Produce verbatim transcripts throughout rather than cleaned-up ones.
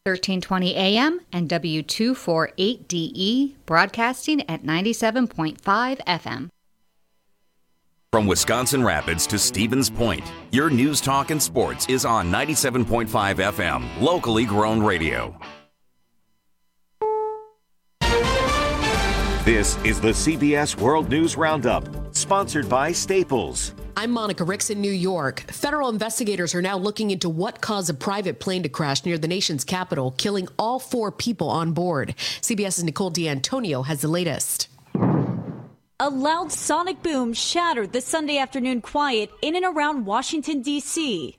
thirteen twenty A M and W two forty-eight D E, broadcasting at ninety-seven point five F M. From Wisconsin Rapids to Stevens Point, your news, talk, and sports is on ninety-seven point five F M, locally grown radio. This is the C B S World News Roundup, sponsored by Staples. I'm Monica Ricks in New York. Federal investigators are now looking into what caused a private plane to crash near the nation's capital, killing all four people on board. CBS's Nicole D'Antonio has the latest. A loud sonic boom shattered the Sunday afternoon quiet in and around Washington, D C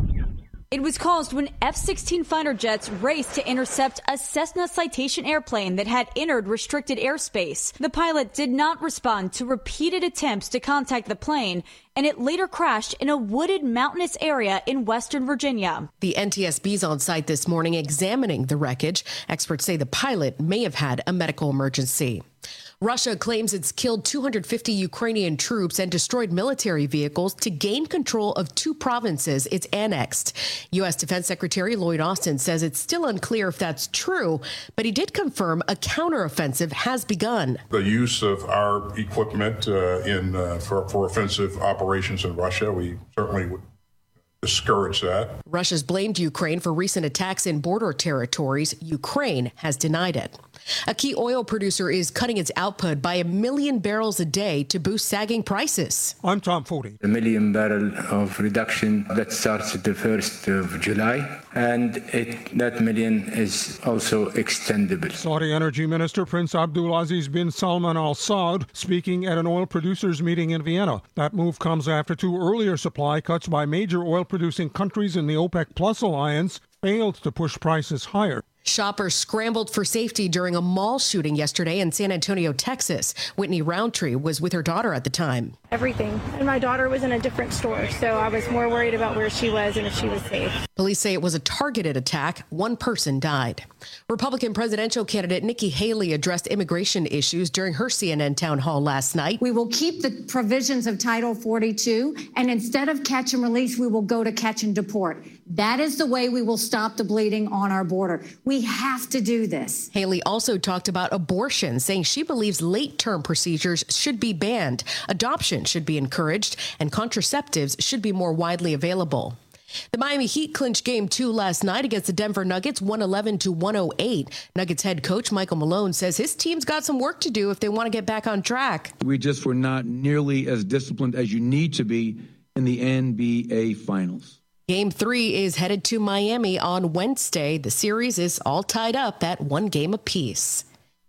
It was caused when F sixteen fighter jets raced to intercept a Cessna Citation airplane that had entered restricted airspace. The pilot did not respond to repeated attempts to contact the plane, and it later crashed in a wooded mountainous area in Western Virginia. The N T S B's on site this morning examining the wreckage. Experts say the pilot may have had a medical emergency. Russia claims it's killed two hundred fifty Ukrainian troops and destroyed military vehicles to gain control of two provinces it's annexed. U S Defense Secretary Lloyd Austin says it's still unclear if that's true, but he did confirm a counteroffensive has begun. The use of our equipment uh, in uh, for, for offensive operations in Russia, we certainly would discourage that. Russia's blamed Ukraine for recent attacks in border territories. Ukraine has denied it. A key oil producer is cutting its output by a million barrels a day to boost sagging prices. I'm Tom Foti. A million barrel of reduction that starts at the first of July, and it, that million is also extendable. Saudi Energy Minister Prince Abdulaziz bin Salman Al Saud speaking at an oil producers meeting in Vienna. That move comes after two earlier supply cuts by major oil-producing countries in the OPEC Plus alliance failed to push prices higher. Shoppers scrambled for safety during a mall shooting yesterday in San Antonio, Texas. Whitney Roundtree was with her daughter at the time. Everything. And my daughter was in a different store, so I was more worried about where she was and if she was safe. Police say it was a targeted attack. One person died. Republican presidential candidate Nikki Haley addressed immigration issues during her C N N town hall last night. We will keep the provisions of Title forty-two, and instead of catch and release, we will go to catch and deport. That is the way we will stop the bleeding on our border. We have to do this. Haley also talked about abortion, saying she believes late-term procedures should be banned, adoption should be encouraged, and contraceptives should be more widely available. The Miami Heat clinched game two last night against the Denver Nuggets, one eleven to one oh eight. Nuggets head coach Michael Malone says his team's got some work to do if they want to get back on track. We just were not nearly as disciplined as you need to be in the N B A Finals. Game three is headed to Miami on Wednesday. The series is all tied up at one game apiece.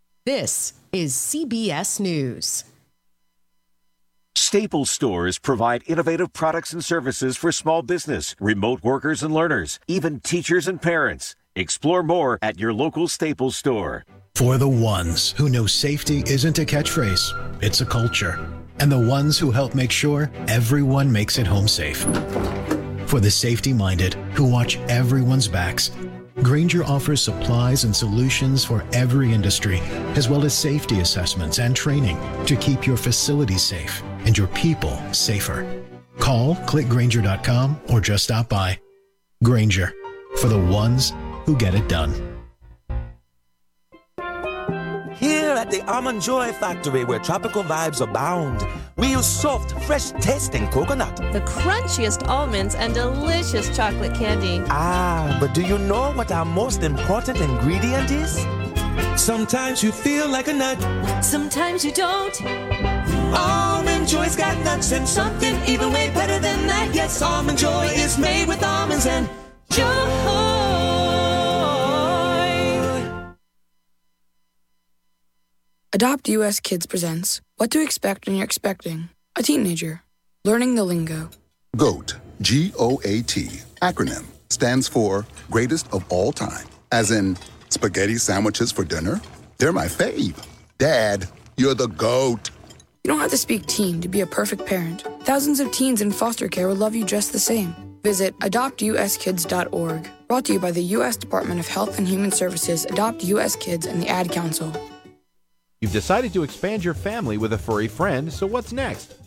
This is C B S News. Staples stores provide innovative products and services for small business, remote workers and learners, even teachers and parents. Explore more at your local Staples store. For the ones who know safety isn't a catchphrase, it's a culture. And the ones who help make sure everyone makes it home safe. For the safety-minded who watch everyone's backs, Grainger offers supplies and solutions for every industry, as well as safety assessments and training to keep your facilities safe and your people safer. Call, click Grainger dot com, or just stop by. Grainger, for the ones who get it done. Here at the Almond Joy Factory, where tropical vibes abound, we use soft, fresh-tasting coconut. The crunchiest almonds and delicious chocolate candy. Ah, but do you know what our most important ingredient is? Sometimes you feel like a nut. Sometimes you don't. Almond Joy's got nuts and something even way better than that. Yes, Almond Joy is made with almonds and joy. Adopt U S Kids presents What to Expect When You're Expecting a Teenager. Learning the Lingo. GOAT, G O A T, acronym, stands for Greatest of All Time. As in, spaghetti sandwiches for dinner? They're my fave. Dad, you're the GOAT. You don't have to speak teen to be a perfect parent. Thousands of teens in foster care will love you just the same. Visit adopt u s kids dot org. Brought to you by the U S Department of Health and Human Services, Adopt U S Kids, and the Ad Council. You've decided to expand your family with a furry friend, so what's next? Do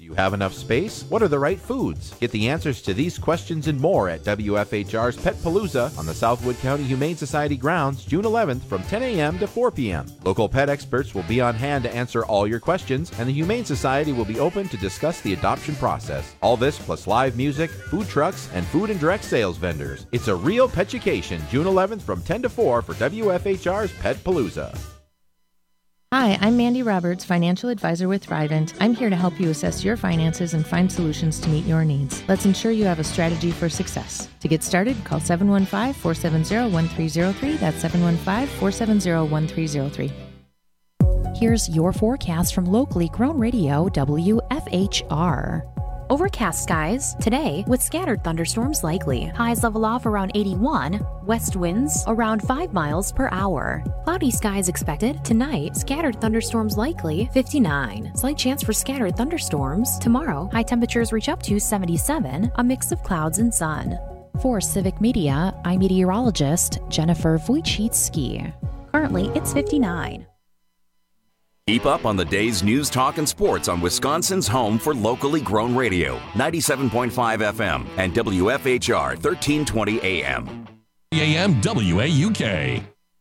Do you have enough space? What are the right foods? Get the answers to these questions and more at W F H R's Pet Palooza on the Southwood County Humane Society grounds June eleventh from ten a.m. to four p.m. Local pet experts will be on hand to answer all your questions, and the Humane Society will be open to discuss the adoption process. All this plus live music, food trucks, and food and direct sales vendors. It's a real Petchucation, June eleventh from ten to four for W F H R's Pet Palooza. Hi, I'm Mandy Roberts, financial advisor with Thrivent. I'm here to help you assess your finances and find solutions to meet your needs. Let's ensure you have a strategy for success. To get started, call seven one five, four seven zero, one three zero three. That's seven one five, four seven zero, one three zero three. Here's your forecast from locally grown radio W F H R. Overcast skies today with scattered thunderstorms likely. Highs level off around eighty-one. West winds around five miles per hour. Cloudy skies expected tonight. Scattered thunderstorms likely fifty-nine. Slight chance for scattered thunderstorms tomorrow. High temperatures reach up to seventy-seven. A mix of clouds and sun. For Civic Media, I'm meteorologist Jennifer Wojcicki. Currently, it's fifty-nine. Keep up on the day's news, talk, and sports on Wisconsin's home for locally grown radio, ninety-seven point five F M and W F H R thirteen twenty A M. A M W A U K.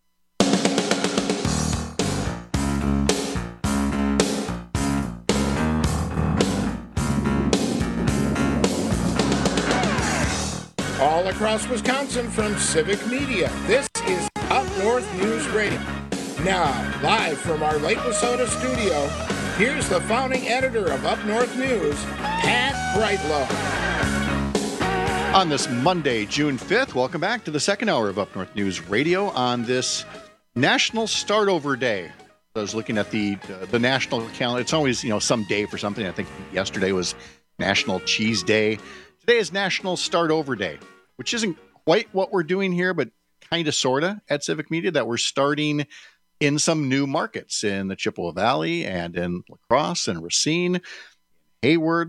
All across Wisconsin from Civic Media, this is Up North News Radio. Now, live from our Lake Wissota studio, here's the founding editor of Up North News, Pat Brightlow. On this Monday, June fifth, welcome back to the second hour of Up North News Radio on this National Start-Over Day. I was looking at the uh, the national calendar. It's always, you know, some day for something. I think yesterday was National Cheese Day. Today is National Start-Over Day, which isn't quite what we're doing here, but kind of, sort of, at Civic Media, that we're starting in some new markets in the Chippewa Valley and in La Crosse and Racine, Hayward,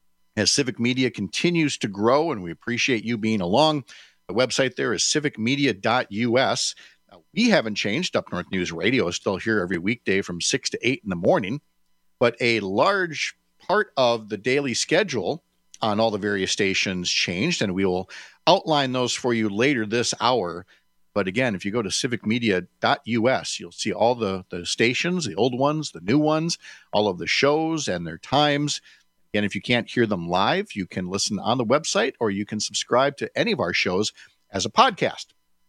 as Civic Media continues to grow, and we appreciate you being along. The website there is civic media dot U S. Now, we haven't changed. Up North News Radio is still here every weekday from six to eight in the morning, but a large part of the daily schedule on all the various stations changed, and we will outline those for you later this hour. But again, if you go to civic media dot U S, you'll see all the, the stations, the old ones, the new ones, all of the shows and their times. Again, if you can't hear them live, you can listen on the website, or you can subscribe to any of our shows as a podcast.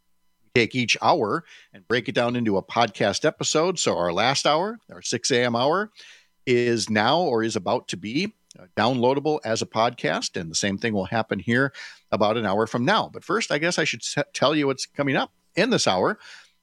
We take each hour and break it down into a podcast episode. So our last hour, our six a.m. hour, is now or is about to be downloadable as a podcast, and the same thing will happen here about an hour from now. But first, I guess I should tell you what's coming up in this hour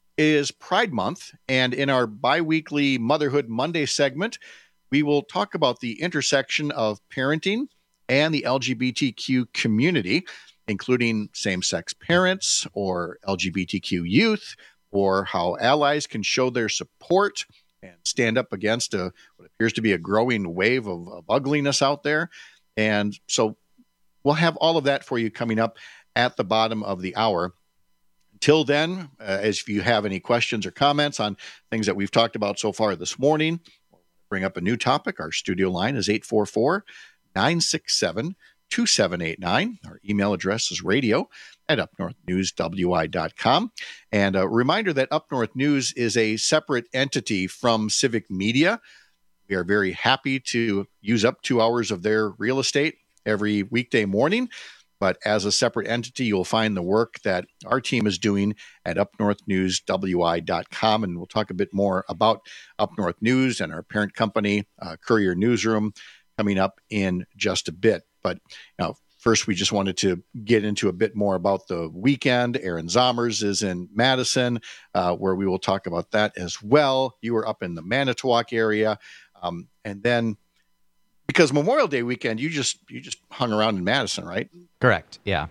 is Pride Month, and in our bi-weekly Motherhood Monday segment, we will talk about the intersection of parenting and the L G B T Q community, including same-sex parents or L G B T Q youth, or how allies can show their support and stand up against a, what appears to be a growing wave of, of ugliness out there. And so we'll have all of that for you coming up at the bottom of the hour. Until then, uh, as if you have any questions or comments on things that we've talked about so far this morning, or bring up a new topic, our studio line is eight four four, nine six seven, two seven eight nine. Our email address is radio at up north news w i dot com. And a reminder that Up North News is a separate entity from Civic Media. We are very happy to use up two hours of their real estate every weekday morning. But as a separate entity, you'll find the work that our team is doing at up north news w i dot com. And we'll talk a bit more about Up North News and our parent company, uh, Courier Newsroom, coming up in just a bit. But you know, first, we just wanted to get into a bit more about the weekend. Aaron Zomers is in Madison, uh, where we will talk about that as well. You were up in the Manitowoc area. Um, and then, because Memorial Day weekend, you just you just hung around in Madison, right? Correct, yeah.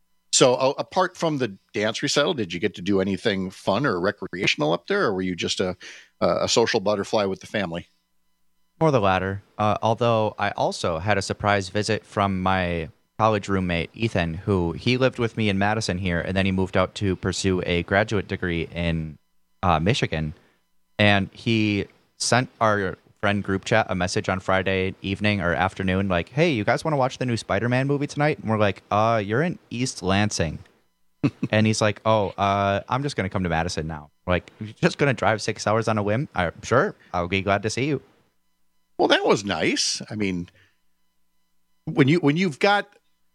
So uh, apart from the dance recital, did you get to do anything fun or recreational up there, or were you just a, a social butterfly with the family? More the latter, uh, although I also had a surprise visit from my college roommate, Ethan, who he lived with me in Madison here, and then he moved out to pursue a graduate degree in uh, Michigan. And he sent our friend group chat a message on Friday evening or afternoon, like, "Hey, you guys want to watch the new Spider-Man movie tonight?" And we're like, "Uh, you're in East Lansing." And he's like, "Oh, uh, I'm just gonna come to Madison now." We're like, "You're just gonna drive six hours on a whim?" I'm sure. I'll be glad to see you. Well, that was nice. I mean, when you when you've got,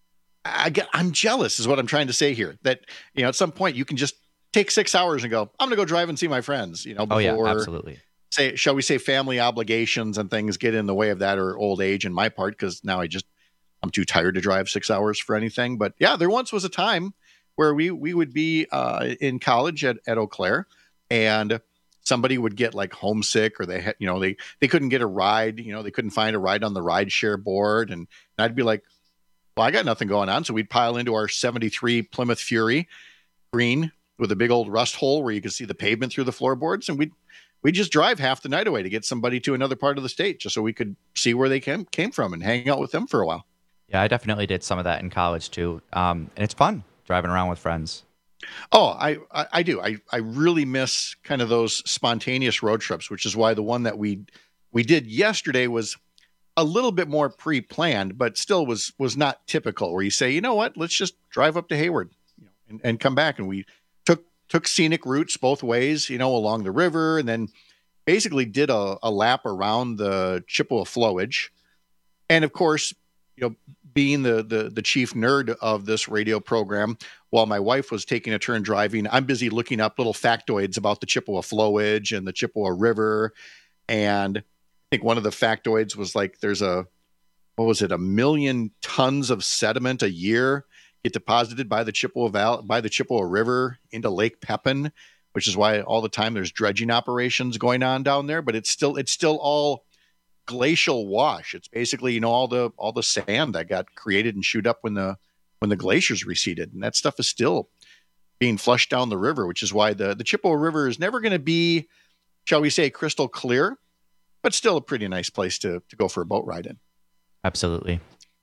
I get, I'm jealous, is what I'm trying to say here. That you know, at some point you can just take six hours and go, I'm gonna go drive and see my friends. You know, before, oh yeah, absolutely. Say, shall we say, family obligations and things get in the way of that, or old age in my part, because now I just I'm too tired to drive six hours for anything. But yeah, there once was a time where we we would be uh, in college at, at Eau Claire, and somebody would get like homesick, or they had, you know, they they couldn't get a ride, you know, they couldn't find a ride on the rideshare board, and, and I'd be like, well, I got nothing going on, so we'd pile into our seventy-three Plymouth Fury green with a big old rust hole where you could see the pavement through the floorboards, and we'd we'd just drive half the night away to get somebody to another part of the state, just so we could see where they came came from and hang out with them for a while. Yeah, I definitely did some of that in college too, um, and it's fun driving around with friends. Oh, I, I, I do. I, I really miss kind of those spontaneous road trips, which is why the one that we we did yesterday was a little bit more pre-planned, but still was was not typical, where you say, you know what, let's just drive up to Hayward, you know, and, and come back. And we took took scenic routes both ways, you know, along the river, and then basically did a, a lap around the Chippewa flowage. And of course, you know, being the, the the chief nerd of this radio program, while my wife was taking a turn driving, I'm busy looking up little factoids about the Chippewa flowage and the Chippewa River. And I think one of the factoids was like, there's a, what was it, a million tons of sediment a year get deposited by the Chippewa Valley, by the Chippewa River into Lake Pepin, which is why all the time there's dredging operations going on down there. But it's still it's still all glacial wash. It's basically, you know, all the all the sand that got created and chewed up when the when the glaciers receded, and that stuff is still being flushed down the river, which is why the the Chippewa River is never going to be, shall we say, crystal clear, but still a pretty nice place to to go for a boat ride in. Absolutely.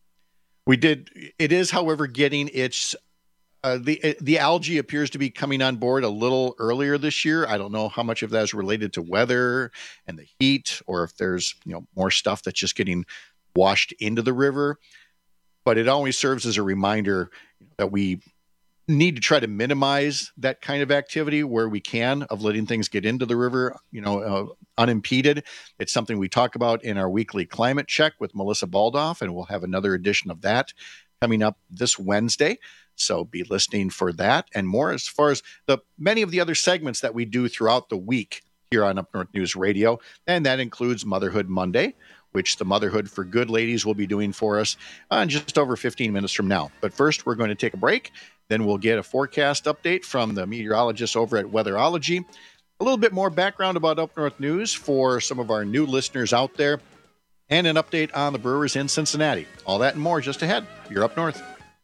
We did. It is, however, getting its Uh, the the algae appears to be coming on board a little earlier this year. I don't know how much of that is related to weather and the heat, or if there's, you know, more stuff that's just getting washed into the river. But it always serves as a reminder that we need to try to minimize that kind of activity where we can, of letting things get into the river, you know, uh, unimpeded. It's something we talk about in our weekly climate check with Melissa Baldoff, and we'll have another edition of that coming up this Wednesday. So be listening for that and more, as far as the many of the other segments that we do throughout the week here on Up North News Radio. And that includes Motherhood Monday, which the Motherhood for Good ladies will be doing for us uh, in just over fifteen minutes from now. But first, we're going to take a break. Then we'll get a forecast update from the meteorologists over at Weatherology. A little bit more background about Up North News for some of our new listeners out there, and an update on the Brewers in Cincinnati. All that and more just ahead. You're Up North.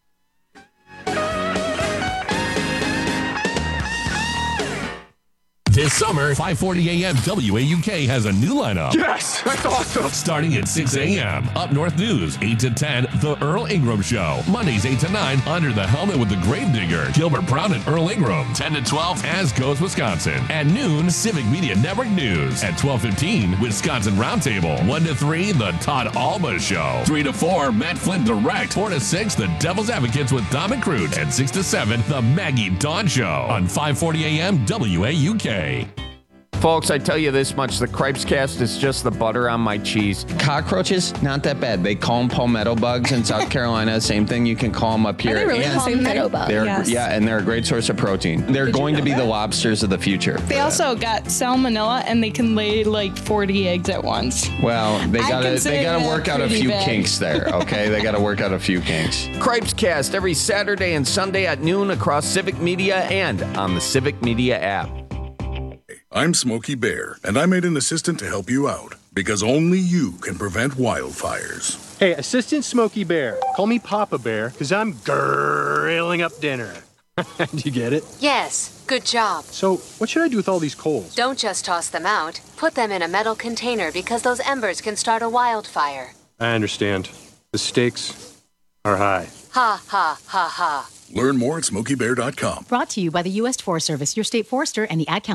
This summer, five forty a.m. W A U K has a new lineup. Yes, that's awesome. Starting at six a.m. Up North News, eight to ten, The Earl Ingram Show. Mondays, eight to nine, Under the Helmet with the Gravedigger, Gilbert Brown and Earl Ingram. ten to twelve, As Goes Wisconsin. At noon, Civic Media Network News. At twelve fifteen, Wisconsin Roundtable. one to three, The Todd Alba Show. three to four, Matt Flynn Direct. four to six, The Devil's Advocates with Dom and Crute. And six to seven, The Maggie Dawn Show. On five forty a.m. W A U K. Folks, I tell you this much, the Cripes Cast is just the butter on my cheese. Cockroaches, not that bad. They call them palmetto bugs in South Carolina. Same thing you can call them up here. Are they really and palmetto bugs? Yes. Yeah, and they're a great source of protein. They're Did going to be that? the lobsters of the future. They also got salmonella, and they can lay like forty eggs at once. Well, they I gotta consider they gotta that work out a pretty few bad. kinks there, okay? They gotta work out a few kinks. Cripes Cast every Saturday and Sunday at noon across Civic Media and on the Civic Media app. I'm Smokey Bear, and I made an assistant to help you out, because only you can prevent wildfires. Hey, Assistant Smokey Bear. Call me Papa Bear, because I'm grilling up dinner. Do you get it? Yes, good job. So, what should I do with all these coals? Don't just toss them out. Put them in a metal container because those embers can start a wildfire. I understand. The stakes are high. Ha, ha, ha, ha. Learn more at smokey bear dot com. Brought to you by the U S Forest Service, your state forester, and the Ad Council.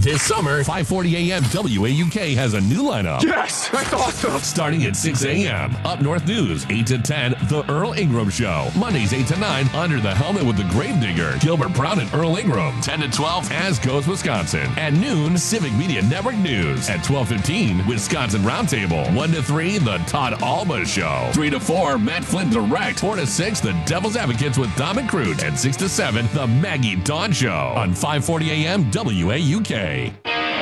This summer, five forty a.m. W A U K has a new lineup. Yes, that's awesome. Starting at six a.m. Up North News, eight to ten, The Earl Ingram Show. Mondays, eight to nine, Under the Helmet with the Gravedigger, Gilbert Brown and Earl Ingram. ten to twelve, As Goes Wisconsin. At noon, Civic Media Network News. At twelve fifteen, Wisconsin Roundtable. one to three, The Todd Alba Show. three to four, Matt Flynn Direct. four to six, The Devil's Advocates with Dom and Crute. And six to seven, The Maggie Dawn Show. On five forty a.m. W A U K.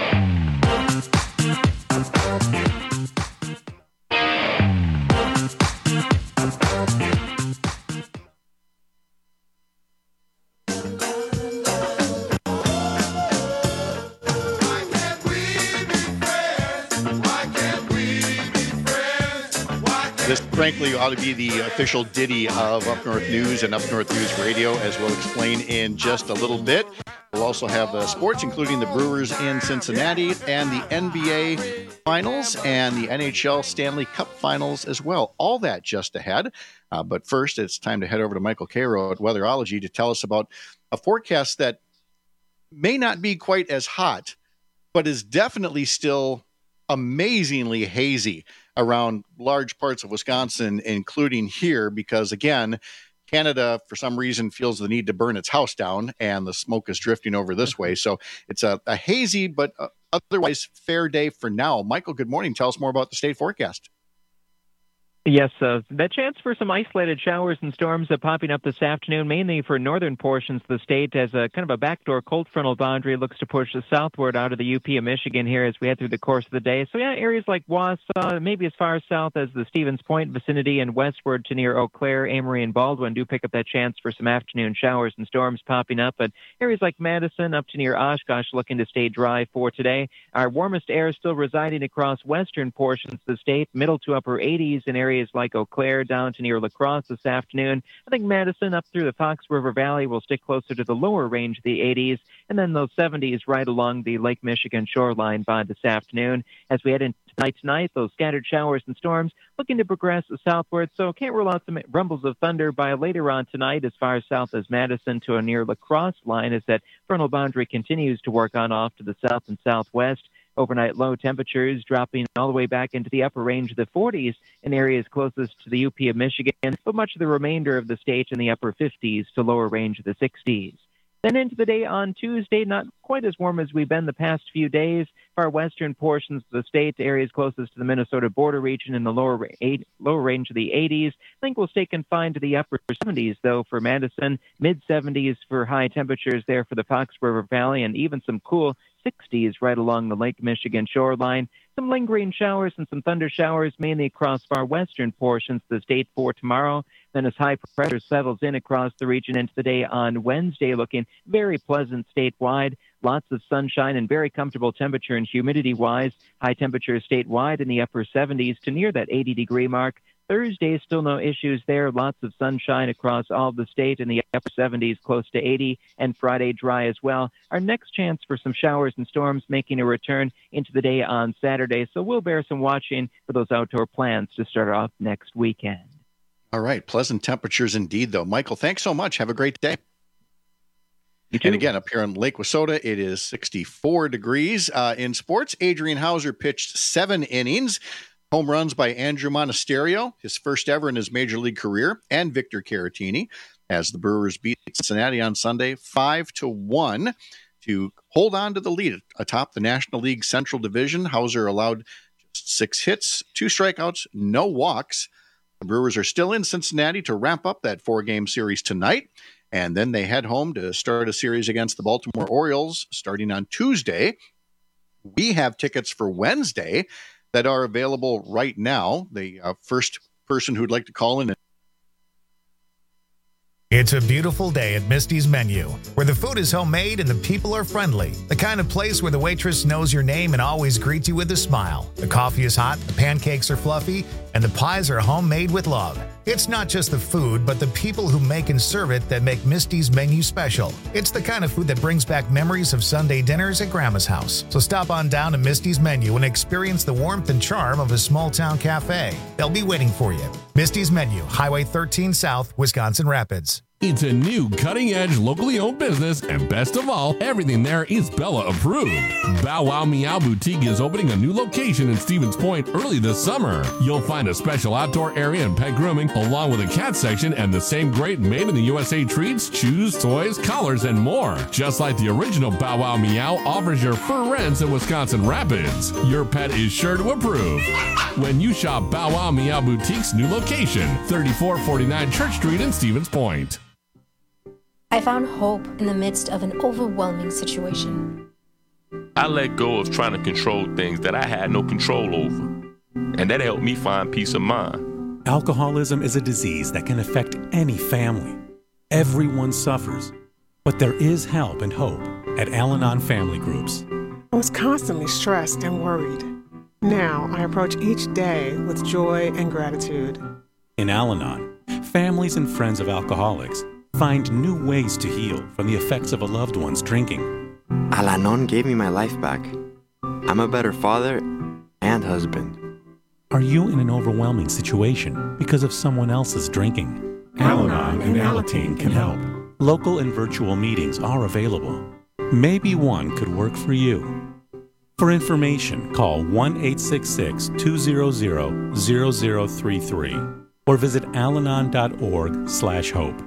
This, frankly, ought to be the official ditty of Up North News and Up North News Radio, as we'll explain in just a little bit. We'll also have uh, sports, including the Brewers in Cincinnati and the N B A Finals and the N H L Stanley Cup Finals as well. All that just ahead. Uh, but first, it's time to head over to Michael Cairo at Weatherology to tell us about a forecast that may not be quite as hot, but is definitely still amazingly hazy around large parts of Wisconsin, including here, because, again, Canada, for some reason, feels the need to burn its house down, and the smoke is drifting over this way. So it's a, a hazy but uh, otherwise fair day for now. Michael, good morning. Tell us more about the state forecast. Yes, uh, that chance for some isolated showers and storms are popping up this afternoon, mainly for northern portions of the state, as a kind of a backdoor cold frontal boundary looks to push southward out of the U P of Michigan here as we head through the course of the day. So, yeah, areas like Wausau, maybe as far south as the Stevens Point vicinity and westward to near Eau Claire, Amory, and Baldwin do pick up that chance for some afternoon showers and storms popping up. But areas like Madison up to near Oshkosh looking to stay dry for today. Our warmest air still residing across western portions of the state, middle to upper eighties in areas like Eau Claire down to near La Crosse this afternoon. I think Madison up through the Fox River Valley will stick closer to the lower range of the eighties, and then those seventies right along the Lake Michigan shoreline by this afternoon. As we head into tonight, tonight, those scattered showers and storms looking to progress southward, so can't rule out some rumbles of thunder by later on tonight as far south as Madison to a near La Crosse line as that frontal boundary continues to work on off to the south and southwest. Overnight low temperatures dropping all the way back into the upper range of the forties in areas closest to the U P of Michigan, but much of the remainder of the state in the upper fifties to lower range of the sixties. Then into the day on Tuesday, not quite as warm as we've been the past few days. Far western portions of the state, areas closest to the Minnesota border region in the lower eight, lower range of the eighties. I think we'll stay confined to the upper seventies, though, for Madison. mid-seventies for high temperatures there for the Fox River Valley, and even some cool sixties right along the Lake Michigan shoreline. Some lingering showers and some thunder showers mainly across far western portions of the state for tomorrow. Then as high pressure settles in across the region into the day on Wednesday, looking very pleasant statewide. Lots of sunshine and very comfortable temperature and humidity-wise. High temperatures statewide in the upper seventies to near that eighty-degree mark. Thursday, still no issues there. Lots of sunshine across all of the state in the upper seventies, close to eighty, and Friday dry as well. Our next chance for some showers and storms making a return into the day on Saturday, so we'll bear some watching for those outdoor plans to start off next weekend. All right, pleasant temperatures indeed, though. Michael, thanks so much. Have a great day. And again, up here in Lake Wissota, it is sixty-four degrees. Uh, in sports, Adrian Hauser pitched seven innings. Home runs by Andrew Monasterio, his first ever in his major league career, and Victor Caratini, as the Brewers beat Cincinnati on Sunday five to one to hold on to the lead atop the National League Central Division. Hauser allowed just six hits, two strikeouts, no walks. The Brewers are still in Cincinnati to wrap up that four-game series tonight, and then they head home to start a series against the Baltimore Orioles starting on Tuesday. We have tickets for Wednesday that are available right now. The uh, first person who'd like to call in. It's a beautiful day at Misty's Menu, where the food is homemade and the people are friendly. The kind of place where the waitress knows your name and always greets you with a smile. The coffee is hot, the pancakes are fluffy, and the pies are homemade with love. It's not just the food, but the people who make and serve it that make Misty's Menu special. It's the kind of food that brings back memories of Sunday dinners at Grandma's house. So stop on down to Misty's Menu and experience the warmth and charm of a small-town cafe. They'll be waiting for you. Misty's Menu, Highway thirteen South, Wisconsin Rapids. It's a new cutting-edge, locally owned business, and best of all, everything there is Bella approved. Bow Wow Meow Boutique is opening a new location in Stevens Point early this summer. You'll find a special outdoor area and pet grooming, along with a cat section and the same great made-in-the-U S A treats, chews, toys, collars, and more. Just like the original Bow Wow Meow offers your fur rents in Wisconsin Rapids. Your pet is sure to approve when you shop Bow Wow Meow Boutique's new location, thirty-four forty-nine Church Street in Stevens Point. I found hope in the midst of an overwhelming situation. I let go of trying to control things that I had no control over, and that helped me find peace of mind. Alcoholism is a disease that can affect any family. Everyone suffers, but there is help and hope at Al-Anon Family Groups. I was constantly stressed and worried. Now I approach each day with joy and gratitude. In Al-Anon, families and friends of alcoholics find new ways to heal from the effects of a loved one's drinking. Al-Anon gave me my life back. I'm a better father and husband. Are you in an overwhelming situation because of someone else's drinking? Al-Anon and Alateen can help. Local and virtual meetings are available. Maybe one could work for you. For information, call one eight six six, two zero zero, zero zero three three or visit alanon dot org slash hope.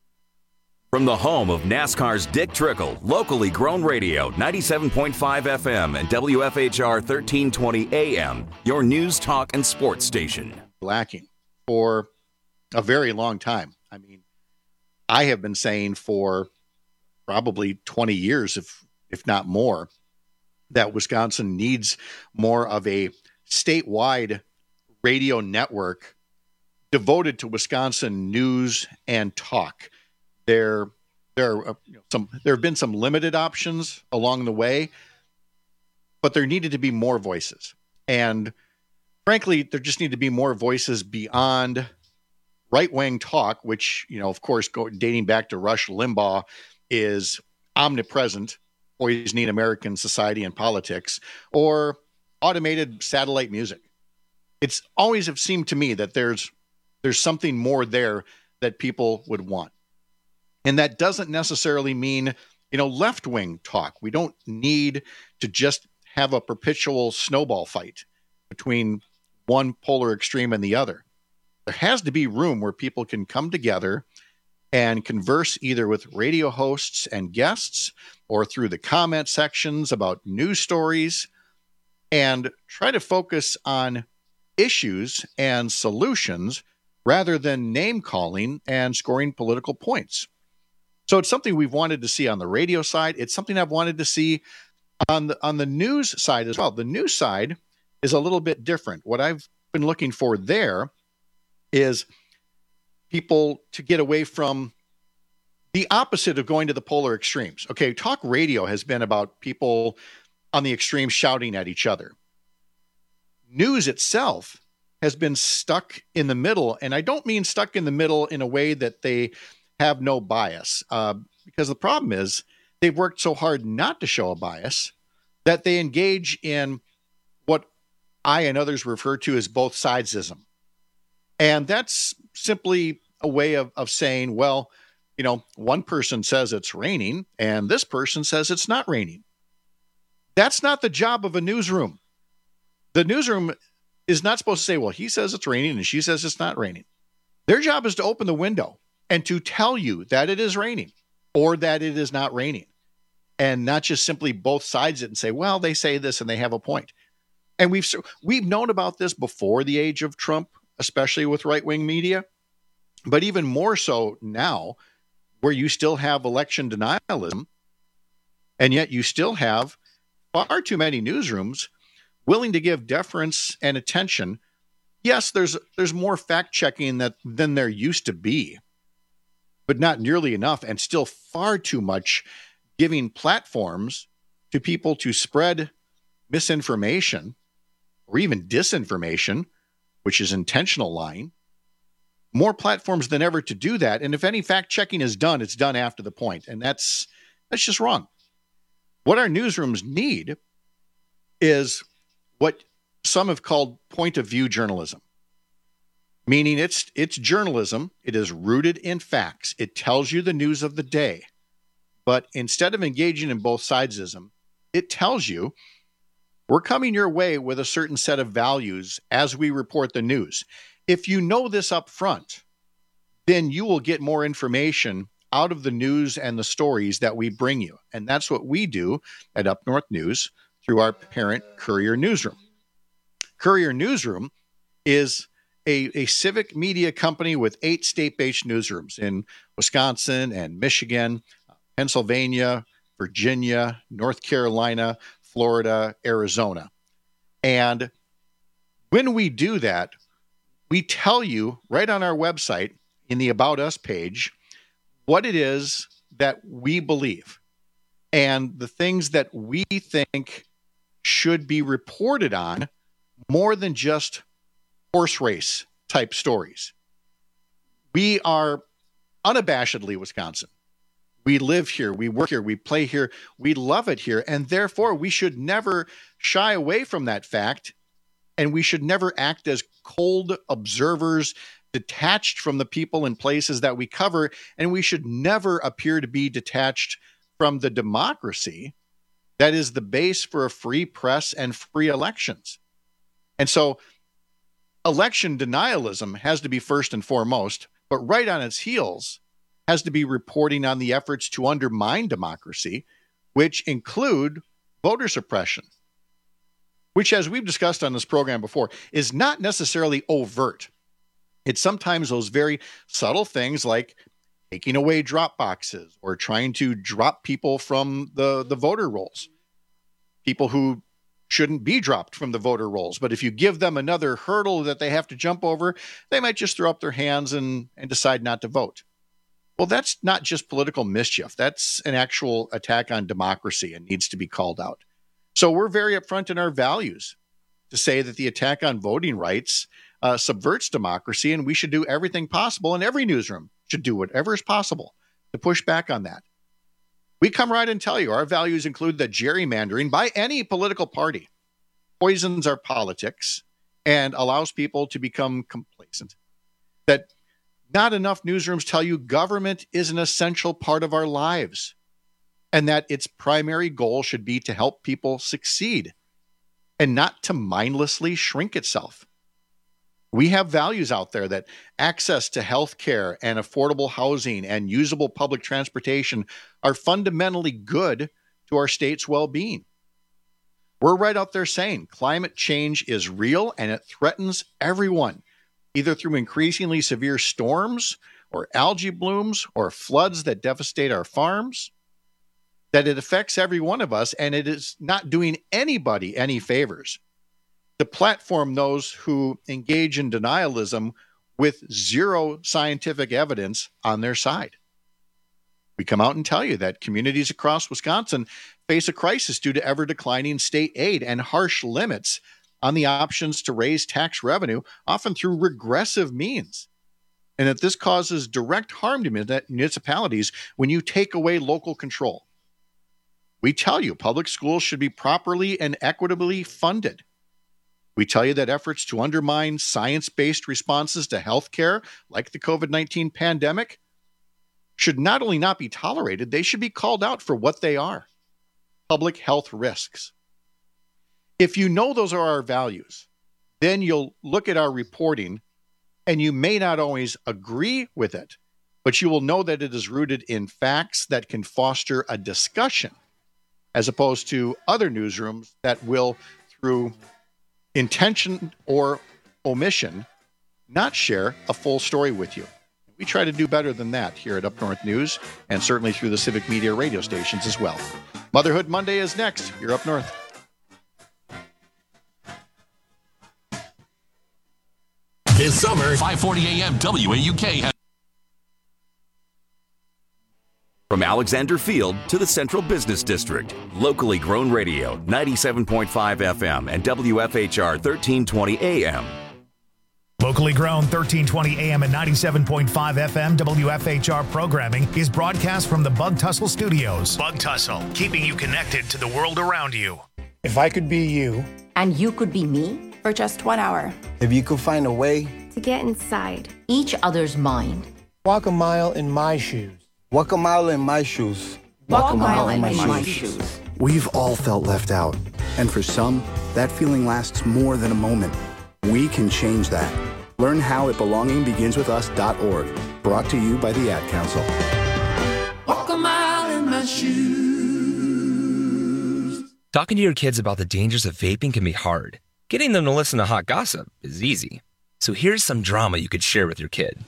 From the home of NASCAR's Dick Trickle, locally grown radio, ninety-seven point five F M and W F H R thirteen twenty A M, your news, talk, and sports station. Lacking for a very long time. I mean, I have been saying for probably twenty years, if if not more, that Wisconsin needs more of a statewide radio network devoted to Wisconsin news and talk. There, there, are, uh, you know, some. There have been some limited options along the way, but there needed to be more voices. And frankly, there just need to be more voices beyond right-wing talk, which, you know, of course, go, dating back to Rush Limbaugh, is omnipresent, poisoning American society and politics, or automated satellite music. It's always have seemed to me that there's there's something more there that people would want. And that doesn't necessarily mean, you know, left-wing talk. We don't need to just have a perpetual snowball fight between one polar extreme and the other. There has to be room where people can come together and converse either with radio hosts and guests or through the comment sections about news stories and try to focus on issues and solutions rather than name-calling and scoring political points. So it's something we've wanted to see on the radio side. It's something I've wanted to see on the on the news side as well. The news side is a little bit different. What I've been looking for there is people to get away from the opposite of going to the polar extremes. Okay, talk radio has been about people on the extreme shouting at each other. News itself has been stuck in the middle, and I don't mean stuck in the middle in a way that they have no bias, uh, because the problem is they've worked so hard not to show a bias that they engage in what I and others refer to as both sidesism. And that's simply a way of, of saying, well, you know, one person says it's raining and this person says it's not raining. That's not the job of a newsroom. The newsroom is not supposed to say, well, he says it's raining and she says it's not raining. Their job is to open the window and to tell you that it is raining or that it is not raining, and not just simply both sides it and say, well, they say this and they have a point. And we've we've known about this before the age of Trump, especially with right-wing media, but even more so now, where you still have election denialism, and yet you still have far too many newsrooms willing to give deference and attention. Yes, there's there's more fact-checking that than there used to be, but not nearly enough, and still far too much giving platforms to people to spread misinformation or even disinformation, which is intentional lying. More platforms than ever to do that. And if any fact-checking is done, it's done after the point, and that's that's just wrong. What our newsrooms need is what some have called point-of-view journalism. meaning it's it's journalism. It is rooted in facts. It tells you the news of the day. But instead of engaging in both sidesism, it tells you we're coming your way with a certain set of values as we report the news. If you know this up front, then you will get more information out of the news and the stories that we bring you. And that's what we do at Up North News through our parent Courier Newsroom. Courier Newsroom is a, a civic media company with eight state-based newsrooms in Wisconsin and Michigan, Pennsylvania, Virginia, North Carolina, Florida, Arizona. And when we do that, we tell you right on our website in the About Us page what it is that we believe and the things that we think should be reported on more than just horse race type stories. We are unabashedly Wisconsin. We live here, we work here, we play here, we love it here, and therefore we should never shy away from that fact, and we should never act as cold observers detached from the people and places that we cover, and we should never appear to be detached from the democracy that is the base for a free press and free elections. And so election denialism has to be first and foremost, but right on its heels has to be reporting on the efforts to undermine democracy, which include voter suppression, which, as we've discussed on this program before, is not necessarily overt. It's sometimes those very subtle things like taking away drop boxes or trying to drop people from the, the voter rolls, people who shouldn't be dropped from the voter rolls. But if you give them another hurdle that they have to jump over, they might just throw up their hands and, and decide not to vote. Well, that's not just political mischief. That's an actual attack on democracy and needs to be called out. So we're very upfront in our values to say that the attack on voting rights uh, subverts democracy, and we should do everything possible, and every newsroom should do whatever is possible to push back on that. We come right and tell you our values include that gerrymandering by any political party poisons our politics and allows people to become complacent. That not enough newsrooms tell you government is an essential part of our lives and that its primary goal should be to help people succeed and not to mindlessly shrink itself. We have values out there that access to health care and affordable housing and usable public transportation are fundamentally good to our state's well-being. We're right out there saying climate change is real and it threatens everyone, either through increasingly severe storms or algae blooms or floods that devastate our farms, that it affects every one of us, and it is not doing anybody any favors to platform those who engage in denialism with zero scientific evidence on their side. We come out and tell you that communities across Wisconsin face a crisis due to ever-declining state aid and harsh limits on the options to raise tax revenue, often through regressive means, and that this causes direct harm to municipalities when you take away local control. We tell you public schools should be properly and equitably funded. We tell you that efforts to undermine science-based responses to healthcare, like the covid nineteen pandemic, should not only not be tolerated, they should be called out for what they are: public health risks. If you know those are our values, then you'll look at our reporting and you may not always agree with it, but you will know that it is rooted in facts that can foster a discussion, as opposed to other newsrooms that will, through intention or omission, not share a full story with you. We try to do better than that here at Up North News, and certainly through the Civic Media radio stations as well. Motherhood Monday is next. You're Up North. This summer, five forty a.m. W A U K has... From Alexander Field to the Central Business District, locally grown radio, ninety-seven point five F M and W F H R thirteen twenty A M. Locally grown thirteen twenty A M and ninety-seven point five F M W F H R programming is broadcast from the Bug Tussle Studios. Bug Tussle, keeping you connected to the world around you. If I could be you. And you could be me? For just one hour. If you could find a way to get inside. Each other's mind. Walk a mile in my shoes. Walk a mile in my shoes. Walk, Walk a mile, mile in my, my, my shoes. shoes. We've all felt left out. And for some, that feeling lasts more than a moment. We can change that. Learn how at belonging begins with us dot org. Brought to you by the Ad Council. Walk a mile in my shoes. Talking to your kids about the dangers of vaping can be hard. Getting them to listen to hot gossip is easy. So here's some drama you could share with your kid.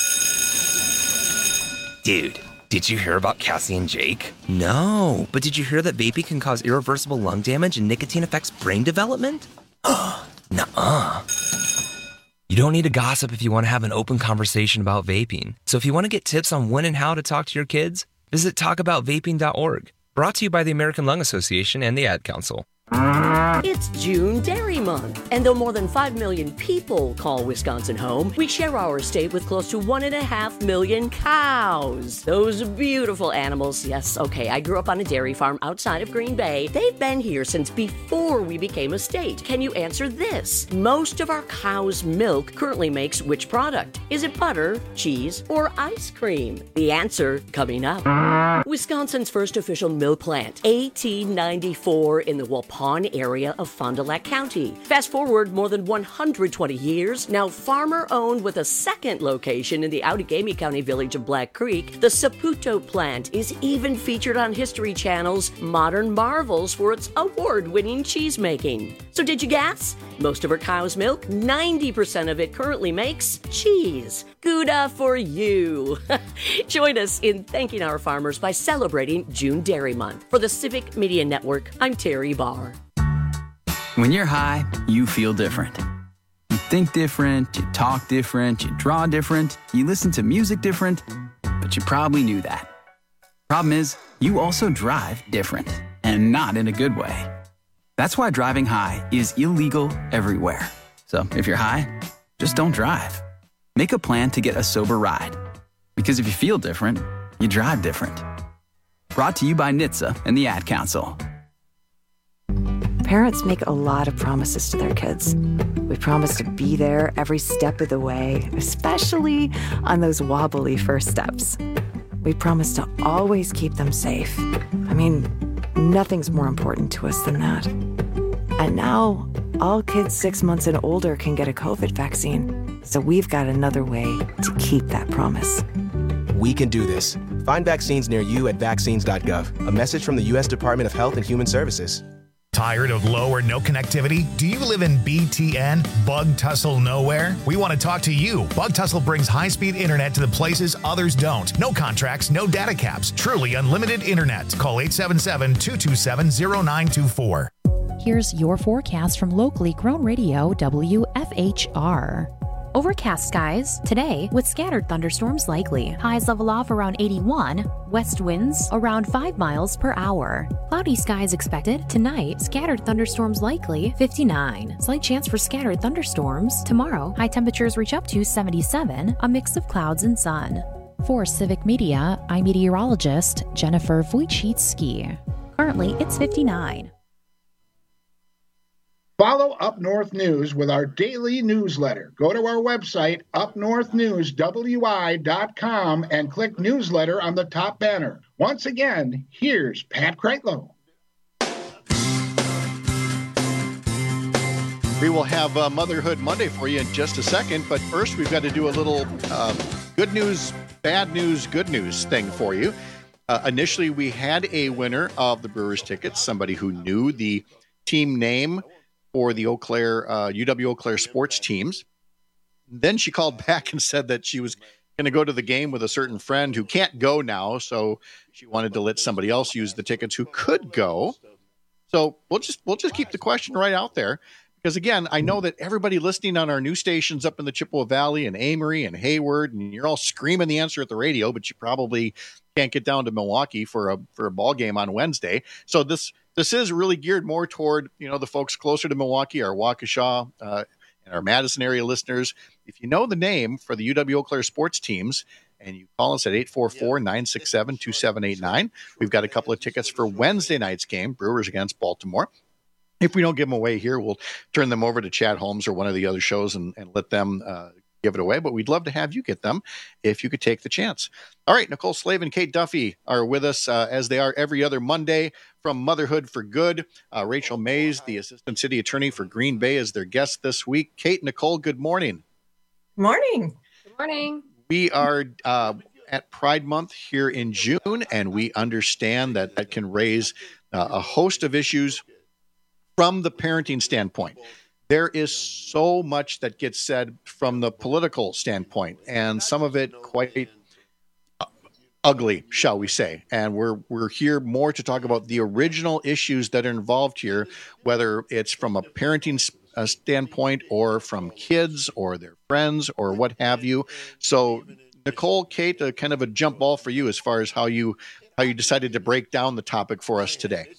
Dude, did you hear about Cassie and Jake? No, but did you hear that vaping can cause irreversible lung damage and nicotine affects brain development? Nuh-uh. You don't need to gossip if you want to have an open conversation about vaping. So if you want to get tips on when and how to talk to your kids, visit talk about vaping dot org. Brought to you by the American Lung Association and the Ad Council. It's June Dairy Month, and though more than five million people call Wisconsin home, we share our state with close to one and a half million cows. Those beautiful animals, yes, okay, I grew up on a dairy farm outside of Green Bay. They've been here since before we became a state. Can you answer this? Most of our cow's milk currently makes which product? Is it butter, cheese, or ice cream? The answer coming up. Wisconsin's first official milk plant, eighteen ninety-four in the Waupun area of Fond du Lac County. Fast forward more than one hundred twenty years, now farmer-owned with a second location in the Outagamie County village of Black Creek, the Saputo plant is even featured on History Channel's Modern Marvels for its award-winning cheese-making. So did you guess? Most of our cow's milk, ninety percent of it currently makes cheese. Gouda for you. Join us in thanking our farmers by celebrating June Dairy Month. For the Civic Media Network, I'm Terry Barr. When you're high, you feel different. You think different, you talk different, you draw different, you listen to music different, but you probably knew that. Problem is, you also drive different, and not in a good way. That's why driving high is illegal everywhere. So if you're high, just don't drive. Make a plan to get a sober ride. Because if you feel different, you drive different. Brought to you by N H T S A and the Ad Council. Parents make a lot of promises to their kids. We promise to be there every step of the way, especially on those wobbly first steps. We promise to always keep them safe. I mean, nothing's more important to us than that. And now, all kids six months and older can get a COVID vaccine. So we've got another way to keep that promise. We can do this. Find vaccines near you at vaccines dot gov. A message from the U S Department of Health and Human Services. Tired of low or no connectivity? Do you live in B T N, Bug Tussle Nowhere? We want to talk to you. Bug Tussle brings high-speed internet to the places others don't. No contracts, no data caps. Truly unlimited internet. Call eight seven seven, two two seven, zero nine two four. Here's your forecast from locally grown radio W F H R. Overcast skies today with scattered thunderstorms likely. Highs level off around eighty-one. West winds around five miles per hour. Cloudy skies expected tonight. Scattered thunderstorms likely fifty-nine. Slight chance for scattered thunderstorms tomorrow. High temperatures reach up to seventy-seven. A mix of clouds and sun. For Civic Media, I'm meteorologist Jennifer Wojcicki. Currently, it's fifty-nine. Follow Up North News with our daily newsletter. Go to our website, up north news w i dot com, and click newsletter on the top banner. Once again, here's Pat Kreitlow. We will have uh, Motherhood Monday for you in just a second, but first we've got to do a little uh, good news, bad news, good news thing for you. Uh, initially, we had a winner of the Brewers tickets, somebody who knew the team name for the Eau Claire, uh, U W Eau Claire sports teams. Then she called back and said that she was going to go to the game with a certain friend who can't go now, so she wanted to let somebody else use the tickets who could go. So we'll just we'll just keep the question right out there, because again, I know that everybody listening on our news stations up in the Chippewa Valley and Amory and Hayward, and you're all screaming the answer at the radio, but you probably can't get down to Milwaukee for a for a ball game on Wednesday. So this this is really geared more toward, you know, the folks closer to Milwaukee, our Waukesha uh, and our Madison area listeners. If you know the name for the U W Eau Claire sports teams, and you call us at eight four four, nine six seven, two seven eight nine, we've got a couple of tickets for Wednesday night's game, Brewers against Baltimore. If we don't give them away here, we'll turn them over to Chad Holmes or one of the other shows and, and let them uh, give it away, but we'd love to have you get them if you could take the chance. All right, Nicole Slave and Kate Duffy are with us uh, as they are every other Monday from Motherhood for Good. Uh, Rachel Mays, the Assistant City Attorney for Green Bay, is their guest this week. Kate, Nicole, good morning. Morning. Good morning. We are uh, at Pride Month here in June, and we understand that that can raise uh, a host of issues from the parenting standpoint. There is so much that gets said from the political standpoint, and some of it quite ugly, shall we say. And we're we're here more to talk about the original issues that are involved here, whether it's from a parenting uh, standpoint or from kids or their friends or what have you. So, Nicole, Kate, uh, kind of a jump ball for you as far as how you how you decided to break down the topic for us today.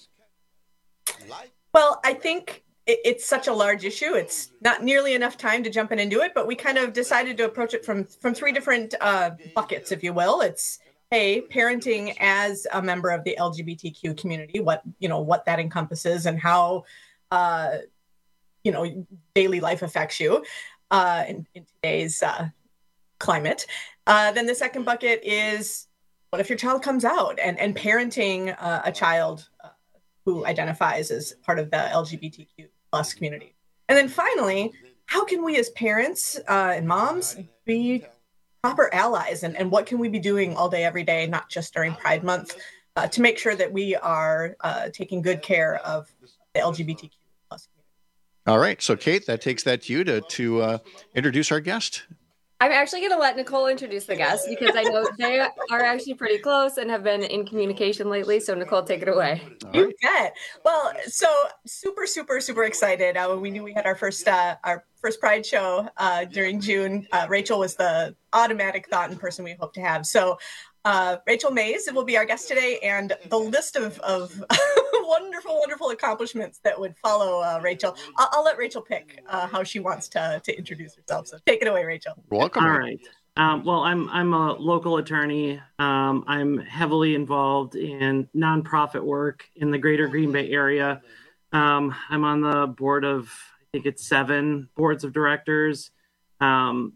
Well, I think it's such a large issue. It's not nearly enough time to jump in and do it, but we kind of decided to approach it from from three different uh, buckets, if you will. It's, hey, parenting as a member of the L G B T Q community, what, you know, what that encompasses and how, uh, you know, daily life affects you uh, in, in today's uh, climate. Uh, then the second bucket is, what if your child comes out and, and parenting uh, a child uh, who identifies as part of the L G B T Q plus community. And then finally, how can we as parents uh, and moms be proper allies, and, and what can we be doing all day, every day, not just during Pride Month, uh, to make sure that we are uh, taking good care of the L G B T Q plus community. All right. So, Kate, that takes that to you to, to uh, introduce our guest. I'm actually going to let Nicole introduce the guest because I know they are actually pretty close and have been in communication lately. So, Nicole, take it away. All You right. bet. Well, so super, super, super excited. Uh, when we knew we had our first uh, our first Pride show uh, during June, uh, Rachel was the automatic thought and person we hope to have. So, uh, Rachel Mays will be our guest today, and the list of, of wonderful, wonderful accomplishments that would follow uh, Rachel. I'll, I'll let Rachel pick uh, how she wants to to introduce herself. So, take it away, Rachel. Welcome. All right. Um, well, I'm I'm a local attorney. Um, I'm heavily involved in nonprofit work in the greater Green Bay area. Um, I'm on the board of, I think it's seven boards of directors. Um,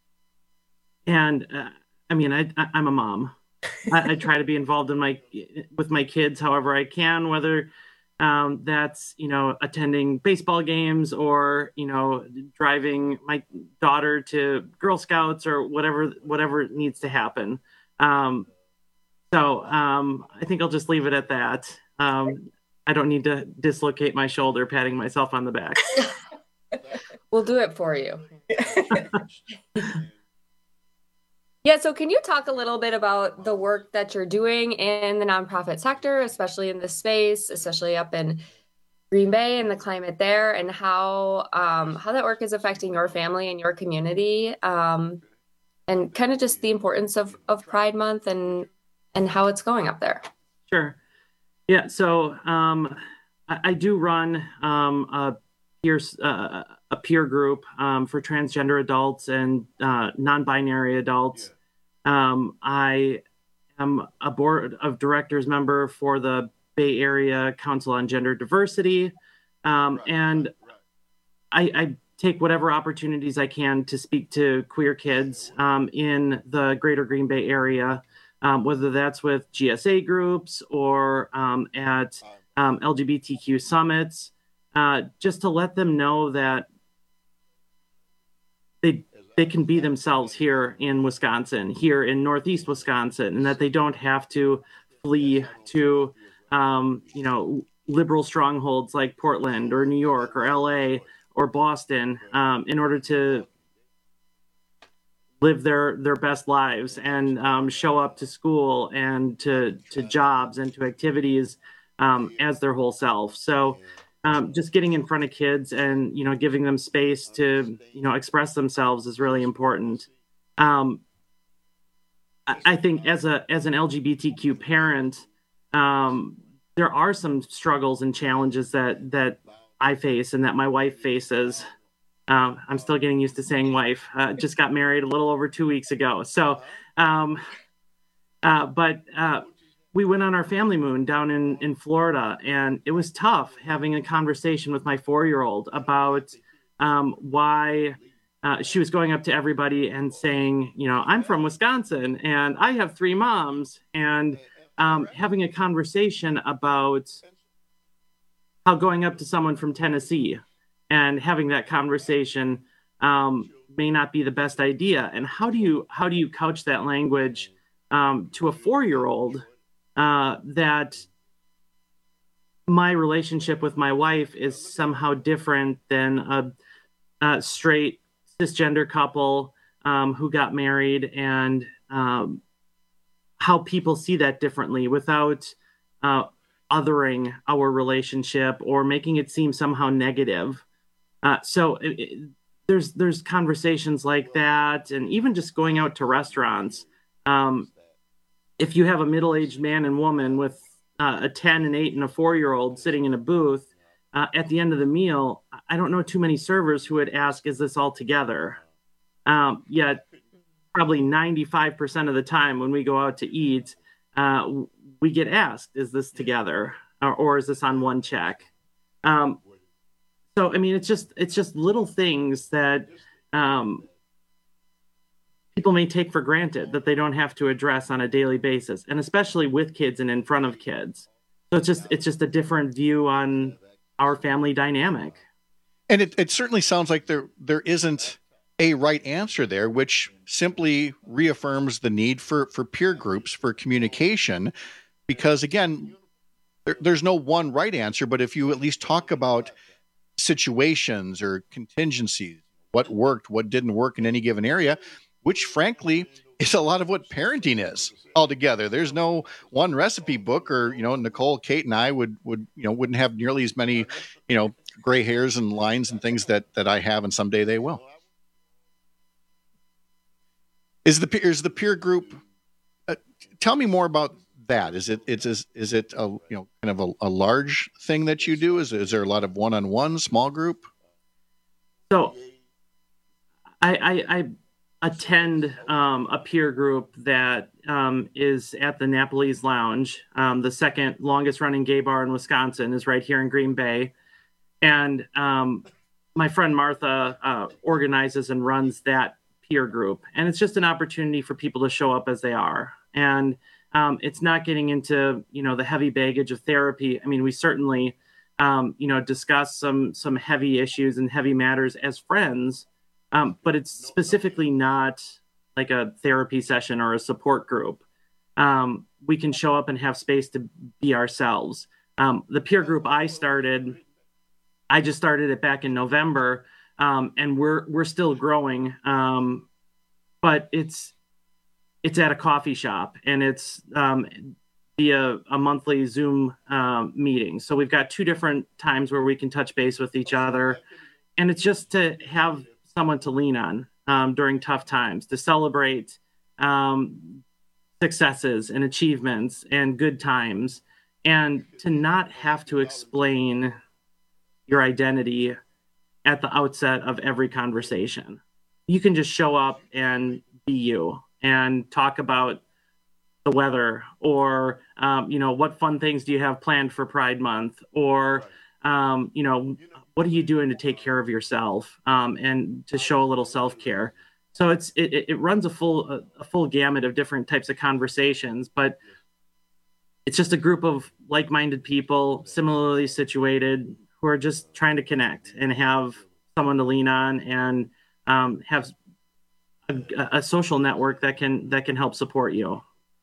and uh, I mean, I, I, I'm a mom. I, I try to be involved in my with my kids however I can, whether Um, that's, you know, attending baseball games or, you know, driving my daughter to Girl Scouts or whatever, whatever needs to happen. Um, so um, I think I'll just leave it at that. Um, I don't need to dislocate my shoulder patting myself on the back. We'll do it for you. Yeah, so can you talk a little bit about the work that you're doing in the nonprofit sector, especially in this space, especially up in Green Bay and the climate there, and how um, how that work is affecting your family and your community, um, and kind of just the importance of, of Pride Month and and how it's going up there? Sure. Yeah, so um, I, I do run um, a peer uh, a peer group um, for transgender adults and uh, non-binary adults. Um, I am a board of directors member for the Bay Area Council on Gender Diversity, um, and I, I take whatever opportunities I can to speak to queer kids um, in the greater Green Bay area, um, whether that's with G S A groups or um, at um, L G B T Q summits, uh, just to let them know that they they can be themselves here in Wisconsin, here in Northeast Wisconsin, and that they don't have to flee to, um, you know, liberal strongholds like Portland or New York or L A or Boston um, in order to live their, their best lives and um, show up to school and to, to jobs and to activities um, as their whole self. So Um, just getting in front of kids and, you know, giving them space to, you know, express themselves is really important. Um, I, I think as a as an L G B T Q parent, um, there are some struggles and challenges that that I face and that my wife faces. Um, I'm still getting used to saying wife. Uh, just got married a little over two weeks ago. So, um, uh, but uh, we went on our family moon down in, in Florida, and it was tough having a conversation with my four-year-old about um, why uh, she was going up to everybody and saying, you know, I'm from Wisconsin and I have three moms, and um, having a conversation about how going up to someone from Tennessee and having that conversation um, may not be the best idea. And how do you how do you couch that language um, to a four-year-old uh, that my relationship with my wife is somehow different than a, a straight cisgender couple um, who got married, and um, how people see that differently without uh, othering our relationship or making it seem somehow negative. Uh, so it, it, there's there's conversations like that, and even just going out to restaurants. Um, if you have a middle-aged man and woman with uh, a ten, an eight, and a four-year-old sitting in a booth uh, at the end of the meal, I don't know too many servers who would ask, "Is this all together?" Um, yet, probably ninety-five percent of the time when we go out to eat, uh, we get asked, "Is this together, or, or is this on one check?" Um, so, I mean, it's just it's just little things that um, people may take for granted that they don't have to address on a daily basis, and especially with kids and in front of kids. So it's just it's just a different view on our family dynamic. And it, it certainly sounds like there there isn't a right answer there, which simply reaffirms the need for, for peer groups, for communication, because again, there, there's no one right answer, but if you at least talk about situations or contingencies, what worked, what didn't work in any given area, which frankly is a lot of what parenting is altogether. There's no one recipe book, or, you know, Nicole, Kate, and I would, would, you know, wouldn't have nearly as many, you know, gray hairs and lines and things that, that I have, and someday they will. Is the is the peer group? Uh, tell me more about that. Is it it's is is it a you know kind of a, a large thing that you do? Is is there a lot of one on one, small group? So, I I, I attend um, a peer group that um, is at the Napoli's Lounge. Um, the second longest running gay bar in Wisconsin is right here in Green Bay, and um, my friend Martha uh, organizes and runs that peer group, and it's just an opportunity for people to show up as they are. And um, it's not getting into, you know, the heavy baggage of therapy. I mean, we certainly, um, you know, discuss some some heavy issues and heavy matters as friends, um, but it's specifically not like a therapy session or a support group. Um, we can show up and have space to be ourselves. Um, the peer group I started, I just started it back in November. Um, and we're we're still growing, um, but it's it's at a coffee shop, and it's um, via a monthly Zoom um, meeting. So we've got two different times where we can touch base with each other, and it's just to have someone to lean on um, during tough times, to celebrate um, successes and achievements and good times, and to not have to explain your identity at the outset of every conversation. You can just show up and be you and talk about the weather, or, um, you know, what fun things do you have planned for Pride Month? Or, um, you know, what are you doing to take care of yourself um, and to show a little self-care? So it's it, it runs a full a, a full gamut of different types of conversations, but it's just a group of like-minded people, similarly situated, who are just trying to connect and have someone to lean on, and um, have a, a social network that can that can help support you.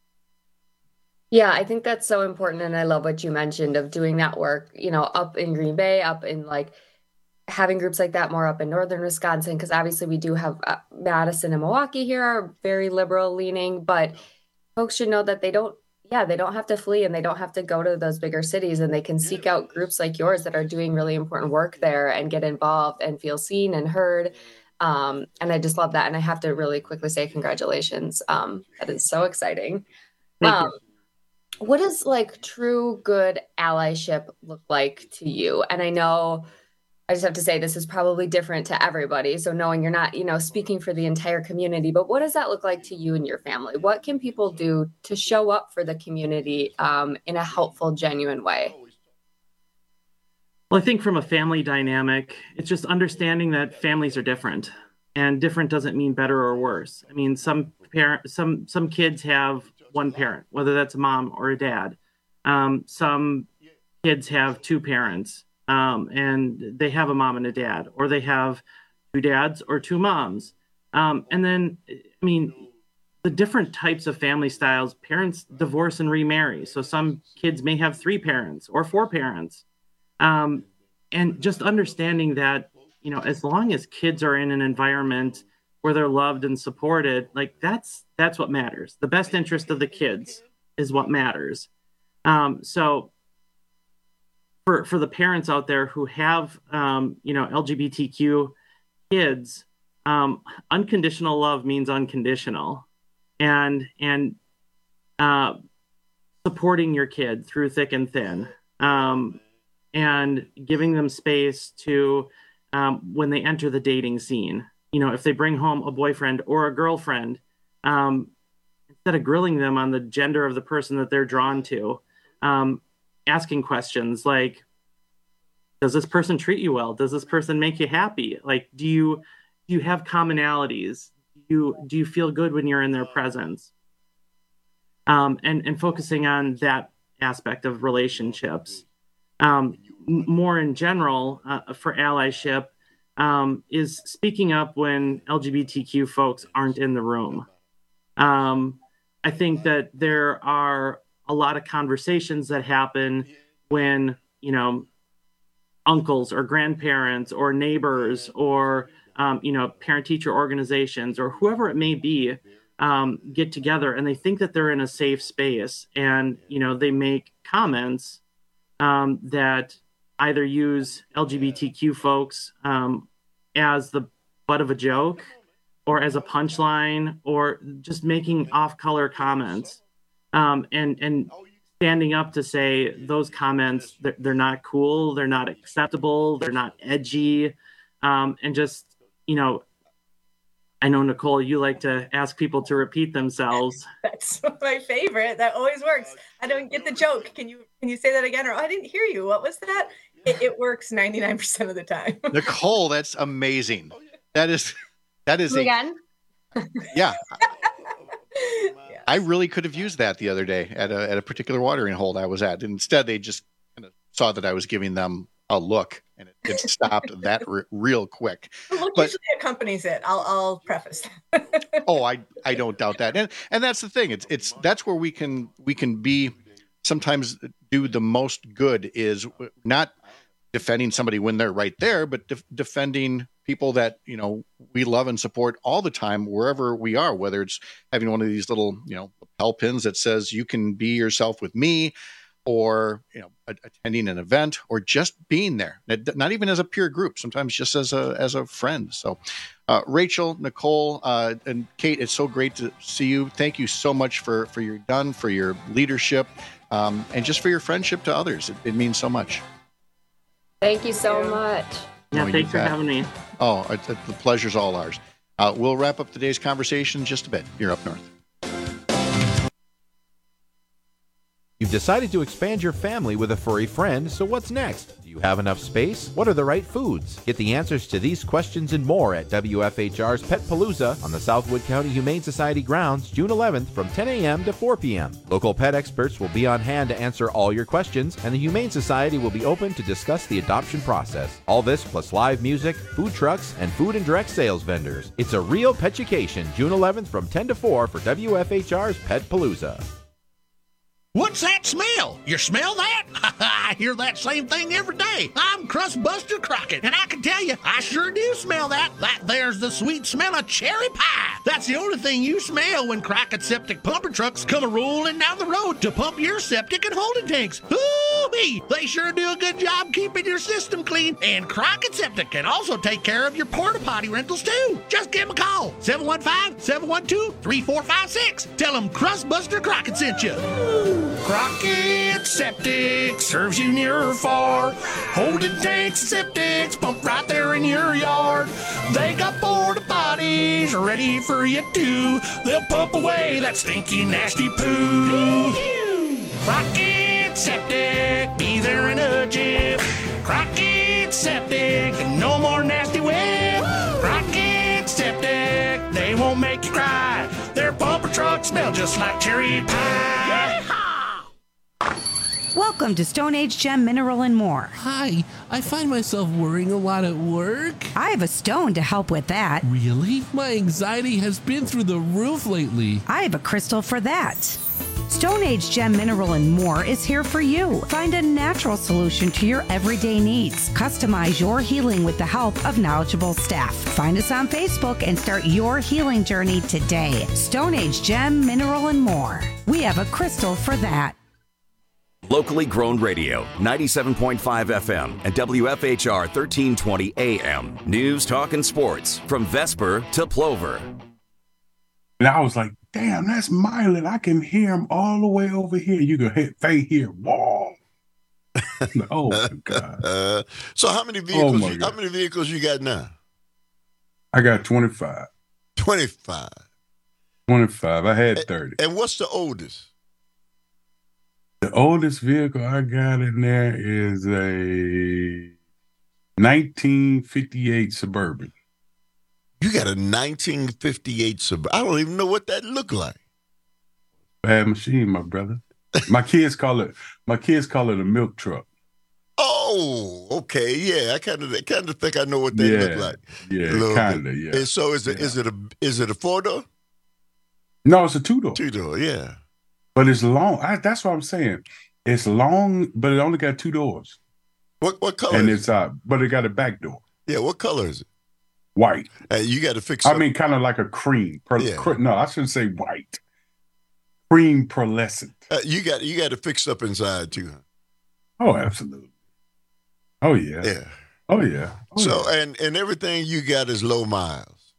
Yeah, I think that's so important, and I love what you mentioned of doing that work, you know, up in Green Bay, up in like having groups like that more up in northern Wisconsin, because obviously we do have uh, Madison and Milwaukee here are very liberal leaning, but folks should know that they don't Yeah, they don't have to flee, and they don't have to go to those bigger cities, and they can seek out groups like yours that are doing really important work there and get involved and feel seen and heard. Um, and I just love that. And I have to really quickly say congratulations. Um, that is so exciting. Um, what does like true good allyship look like to you? And I know I just have to say this is probably different to everybody. So knowing you're not, you know, speaking for the entire community, but what does that look like to you and your family? What can people do to show up for the community um, in a helpful, genuine way? Well, I think from a family dynamic, it's just understanding that families are different. and different doesn't mean better or worse. I mean, some parent, some some kids have one parent, whether that's a mom or a dad. Um, some kids have two parents, um, and they have a mom and a dad, or they have two dads or two moms. Um, and then, I mean, the different types of family styles, parents divorce and remarry. So some kids may have three parents or four parents. Um, and just understanding that, you know, as long as kids are in an environment where they're loved and supported, like that's, that's what matters. The best interest of the kids is what matters. Um, so for, for the parents out there who have, um, you know, L G B T Q kids, um, unconditional love means unconditional, and, and, uh, supporting your kid through thick and thin, um, and giving them space to, um, when they enter the dating scene. You know, if they bring home a boyfriend or a girlfriend, um, instead of grilling them on the gender of the person that they're drawn to, um, asking questions like, does this person treat you well? Does this person make you happy? Like, do you, do you have commonalities? Do you, do you feel good when you're in their presence? Um, and, and focusing on that aspect of relationships. Um, m- more in general, uh, for allyship, um, is speaking up when L G B T Q folks aren't in the room. Um, I think that there are a lot of conversations that happen when, you know, uncles or grandparents or neighbors or, um, you know, parent-teacher organizations or whoever it may be, um, get together and they think that they're in a safe space, and, you know, they make comments um, that either use L G B T Q folks um, as the butt of a joke or as a punchline, or just making off-color comments, um, and and standing up to say those comments, they're, they're not cool, they're not acceptable, they're not edgy, um, and just, you know, I know, Nicole, you like to ask people to repeat themselves. That's my favorite. That always works. I don't get the joke. Can you can you say that again? Or, oh, I didn't hear you. What was that? It, it works ninety-nine percent of the time. Nicole, that's amazing. That is, that is a, again. Yeah. I really could have used that the other day at a at a particular watering hole I was at. Instead, they just kind of saw that I was giving them a look, and it, it stopped that re- real quick. The look but, usually accompanies it. I'll I'll preface. oh, I I don't doubt that, and and that's the thing. It's it's that's where we can we can be sometimes do the most good, is not defending somebody when they're right there, but de- defending people that, you know, we love and support all the time, wherever we are, whether it's having one of these little, you know, lapel pins that says you can be yourself with me, or, you know, attending an event, or just being there, not even as a peer group, sometimes just as a, as a friend. So uh, Rachel, Nicole, uh, and Kate, it's so great to see you. Thank you so much for, for your done, for your leadership, um, and just for your friendship to others. It, it means so much. Thank you so much. Yeah, oh, thanks for having me. Oh, it, it, the pleasure's all ours. Uh, we'll wrap up today's conversation in just a bit. You're Up North. You've decided to expand your family with a furry friend, so what's next? Do you have enough space? What are the right foods? Get the answers to these questions and more at W F H R's Pet Palooza on the Southwood County Humane Society grounds, June eleventh from ten a.m. to four p.m. Local pet experts will be on hand to answer all your questions, and the Humane Society will be open to discuss the adoption process. All this plus live music, food trucks, and food and direct sales vendors. It's a real petchucation, June eleventh from ten to four for W F H R's Pet Palooza. What's that smell? You smell that? I hear that same thing every day. I'm Crustbuster Crockett, and I can tell you, I sure do smell that. That there's the sweet smell of cherry pie. That's the only thing you smell when Crockett septic pumper trucks come a-rolling down the road to pump your septic and holding tanks. Ooh-wee! They sure do a good job keeping your system clean, and Crockett Septic can also take care of your porta potty rentals too. Just give them a call, seven one five, seven one two, three four five six. Tell them Crustbuster Crockett sent you. Crockett Septic serves you near or far. Holding tanks and septics pump right there in your yard. They got porta potties ready for you too. They'll pump away that stinky, nasty poo. Crockett Septic, be there in a jiff. Crockett Septic, no more nasty whip. Crockett Septic. truck smell just like cherry pie. Welcome to Stone Age Gem Mineral and More. Hi, I find myself worrying a lot at work. I have a stone to help with that. Really? My anxiety has been through the roof lately. I have a crystal for that. Stone Age Gem Mineral and More is here for you. Find a natural solution to your everyday needs. Customize your healing with the help of knowledgeable staff. Find us on Facebook and start your healing journey today. Stone Age Gem Mineral and More. We have a crystal for that. Locally grown radio, ninety-seven point five F M and W F H R thirteen twenty A M. News, talk, and sports from Vesper to Plover. And I was like, damn, that's Mylan. I can hear him all the way over here. You can hit Faye here. Whoa. Oh my God. Uh, so how many vehicles Oh, you, how many vehicles you got now? I got twenty-five. twenty-five. twenty-five. I had thirty. And what's the oldest? The oldest vehicle I got in there is a nineteen fifty-eight Suburban. You got a nineteen fifty-eight Suburban. I don't even know what that looked like. Bad machine, my brother. My kids call it. My kids call it a milk truck. Oh, okay, yeah. I kind of, kind of think I know what they Yeah, look like. yeah, A little kinda, bit. yeah. And so is it? Is it a? Is it a four door? No, it's a two door. Two door, yeah. But it's long. I, that's what I'm saying. It's long, but it only got two doors. What what color? And is it's uh, but it got a back door. it? Yeah, what color is it? White. And you got to fix. I up- mean, kind of like a cream. Per, Yeah. cre- no, I shouldn't say white. Cream pearlescent. uh, you got you got to fix up inside too. Huh? Oh, absolutely. Oh yeah. Yeah. Oh yeah. Oh, So yeah. and and everything you got is low miles.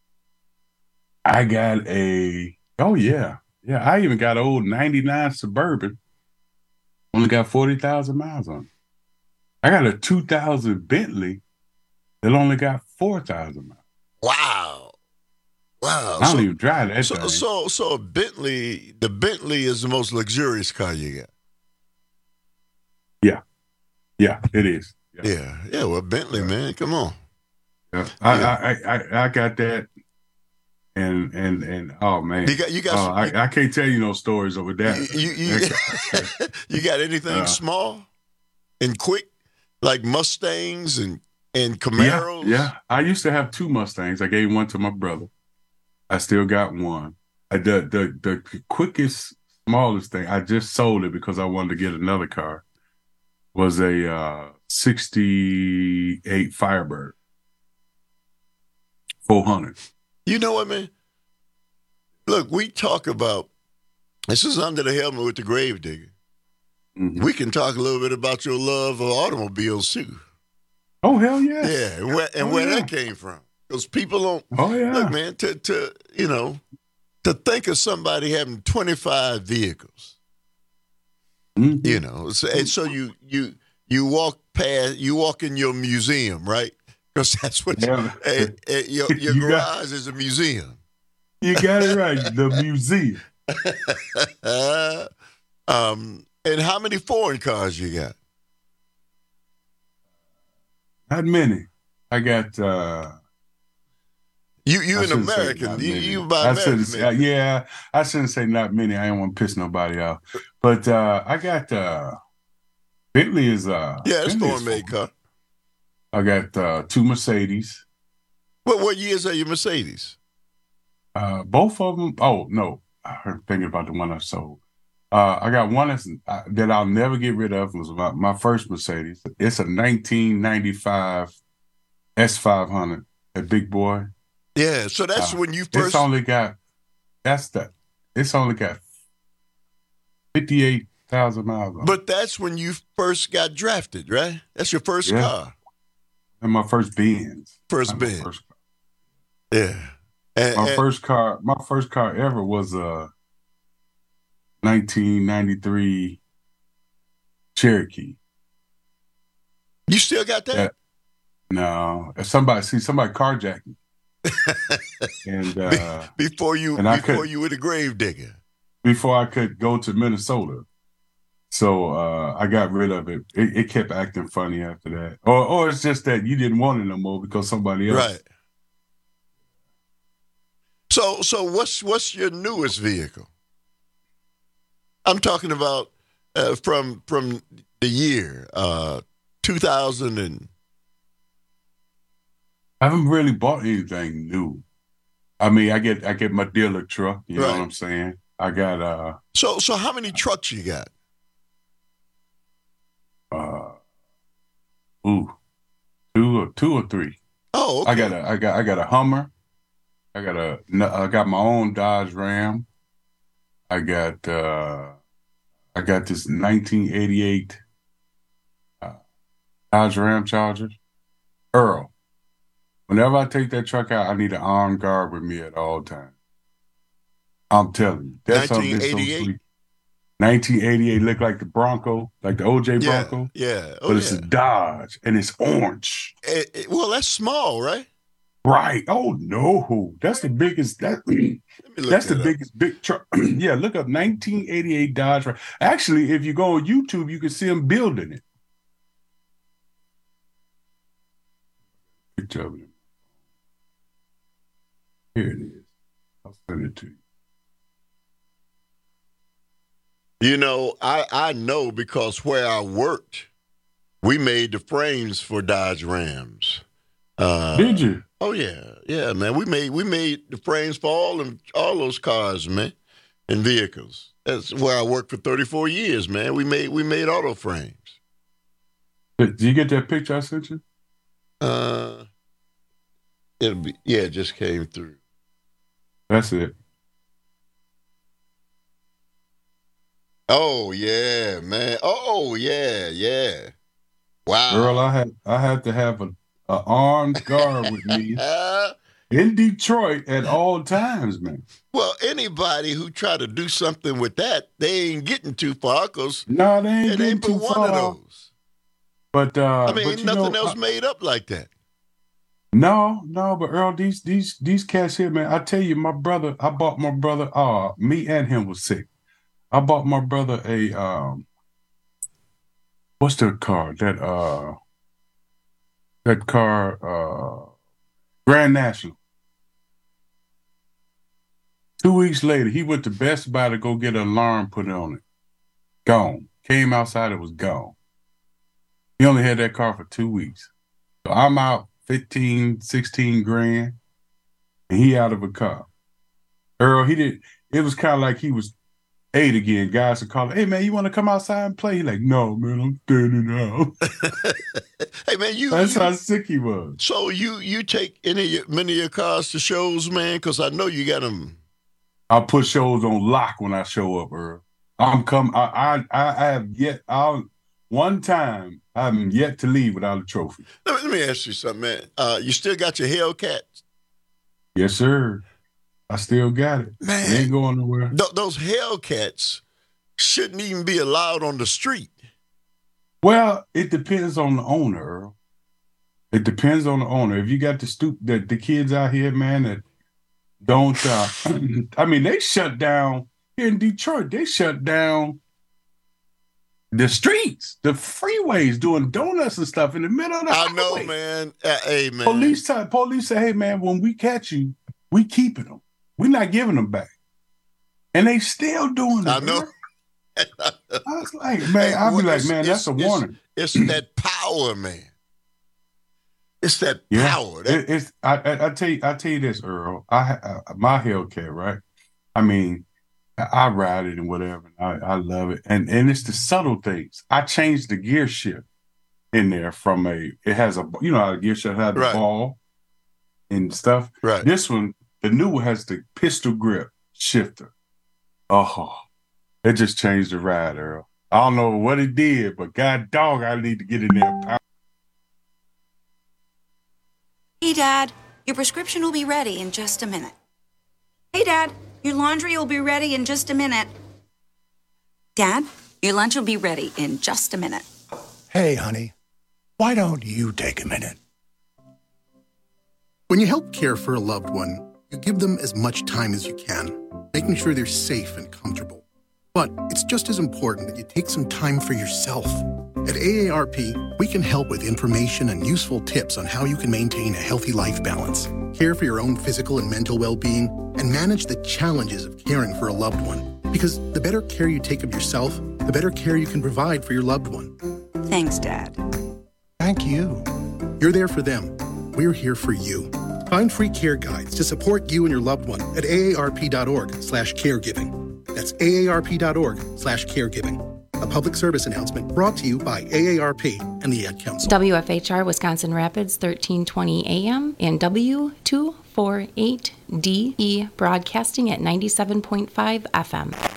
I got a. Oh yeah. Yeah. I even got an old ninety-nine Suburban. Only got forty thousand miles on it. I got a two thousand Bentley that only got four thousand miles. Wow. Wow. I don't so, even drive that so, thing. so so a Bentley, the Bentley is the most luxurious car you got. Yeah. Yeah, it is. Yeah. Yeah. Yeah. Well, Bentley, man, come on. Yeah. I, I, I, I, I got that. And and and oh man, You got- you got Oh, some- I, I can't tell you no stories over that. You you, you got anything Uh, small and quick like Mustangs and and yeah, Camaros? yeah. I used to have two Mustangs. I gave one to my brother. I still got one. I, the the the quickest, smallest thing. I just sold it because I wanted to get another car. Was a uh, sixty-eight Firebird, four hundred. You know what, man? Look, we talk about this is under the helmet with the grave digger. Mm-hmm. We can talk a little bit about your love of automobiles too. Oh hell yeah! Yeah, and where and Oh, where yeah. that came from. Because people don't Oh yeah! look, man, to to you know, to think of somebody having twenty-five vehicles. Mm-hmm. You know, so, and so you you you walk past, you walk in your museum, right? Because that's what Yeah. eh, eh, your your You got- garage is a museum. You got it right. The museum. um, and how many foreign cars you got? Not many. I got. uh You you I an shouldn't say American? not You many. you buy I American? shouldn't say, yeah, I shouldn't say not many. I don't want to piss nobody off. But uh I got uh Bentley is uh Yeah, it's Bentley is foreign made car. I got uh two Mercedes. What what years are your Mercedes? Uh both of them. Oh no, I'm thinking about the one I sold. Uh, I got one that's, uh, that I'll never get rid of. It was my, my first Mercedes. It's a nineteen ninety-five S five hundred, a big boy. Yeah, so that's Uh, when you first. It's only got, that's the, it's only got fifty-eight thousand miles on it. But that's when you first got drafted, right? That's your first Yeah. car. And my first Benz. First My Benz. first- Yeah. And, my and- first car, my first car ever was a nineteen ninety-three Cherokee. You still got that? That- no, if somebody see somebody carjacked me, and uh, before you and I before could- you were the grave digger. before I could go to Minnesota. So uh, I got rid of it. it. It kept acting funny after that, or or it's just that you didn't want it no more because somebody else. Right. So, so what's what's your newest vehicle? I'm talking about uh, from from the year uh, two thousand and. I haven't really bought anything new. I mean, I get I get my dealer truck. You Right. know what I'm saying? I got uh So, so how many trucks you got? uh ooh two or two or three. Oh, okay. I got a I got I got a Hummer. I got a I got my own Dodge Ram. I got uh I got this nineteen eighty-eight uh, Dodge Ram Charger. Earl. Whenever I take that truck out, I need an armed guard with me at all times. I'm telling you, that's something that's so nineteen eighty-eight? sweet. nineteen eighty-eight looked like the Bronco, like the O J Yeah, Bronco. yeah. Oh, but it's yeah. a Dodge and it's orange. It- it- well, that's small, right? Right. Oh no, that's the biggest. That look that's the that up. biggest big truck. Yeah, look up nineteen eighty-eight Dodge. Ram. Actually, if you go on YouTube, you can see them building it. Picture of it. Here it is. I'll send it to you. You know, I, I know because where I worked, we made the frames for Dodge Rams. Uh, Did you? Oh yeah, yeah, man. We made we made the frames for all them all those cars, man, and vehicles. That's where I worked for thirty-four years, man. We made we made auto frames. Did you get that picture I sent you? Uh, it'll be yeah, it just came through. That's it. Oh yeah, man. Oh yeah, yeah. Wow. Girl, I had I had to have a, a armed guard with me in Detroit at all times, man. Well, anybody who try to do something with that, they ain't getting too far because No, they ain't it getting ain't but too one far. of those. But uh, I mean, but ain't you nothing know, else I- made up like that. No, no, but Earl, these these these cats here, man. I tell you, my brother, I bought my brother. Uh, me and him was sick. I bought my brother a um, what's the car? That uh, that car, uh, Grand National. Two weeks later, he went to Best Buy to go get an alarm put on it. Gone. Came outside, it was gone. He only had that car for two weeks. So I'm out fifteen, sixteen grand, and he out of a car. Earl, he did, it was kind of like he was eight again. Guys would call him, hey man, you want to come outside and play? He like, no, man, I'm standing out. Hey man, you That's you- how sick he was. So you you take any of your, many of your cars to shows, man? Because I know you got them. I'll put shows on lock when I show up, Earl. I'm come. I I I have yet. I'll one time. I'm yet to leave without a trophy. Let me, let me ask you something, man. Uh, you still got your Hellcats? Yes, sir. I still got it. Man. It ain't going nowhere. Th- those Hellcats shouldn't even be allowed on the street. Well, it depends on the owner, Earl. It depends on the owner. If you got the stu- the, the kids out here, man, that don't. Uh, I mean, they shut down here in Detroit. They shut down the streets, the freeways, doing donuts and stuff in the middle of the I know, highway. man. Uh, hey, man. Police, t- police say, "Hey, man, when we catch you, we keeping them. We're not giving them back." And they still doing it. I know. Earl. I was like, man, I'll be Well, like, it's- man, that's a it's- warning. It's, it's that power, man. It's that Yeah, power. That, it, it's. I, I, I tell you, I tell you this, Earl. I, I my Hellcat, right? I mean, I, I ride it and whatever. And I, I love it, and and it's the subtle things. I changed the gear shift in there from a. It has a, you know how the gear shift has the Right. ball and stuff. Right. This one, the new one has the pistol grip shifter. Oh, it just changed the ride, Earl. I don't know what it did, but God dog, I need to get in there. Hey, Dad, your prescription will be ready in just a minute. Hey, Dad, your laundry will be ready in just a minute. Dad, your lunch will be ready in just a minute. Hey, honey, why don't you take a minute? When you help care for a loved one, you give them as much time as you can, making sure they're safe and comfortable. But it's just as important that you take some time for yourself. At A A R P, we can help with information and useful tips on how you can maintain a healthy life balance, care for your own physical and mental well-being, and manage the challenges of caring for a loved one. Because the better care you take of yourself, the better care you can provide for your loved one. Thanks, Dad. Thank you. You're there for them. We're here for you. Find free care guides to support you and your loved one at aarp.org slash caregiving. That's aarp.org slash caregiving. A public service announcement brought to you by A A R P and the Ad Council. W F H R Wisconsin Rapids, thirteen twenty A M and W two forty-eight D E broadcasting at ninety-seven point five F M.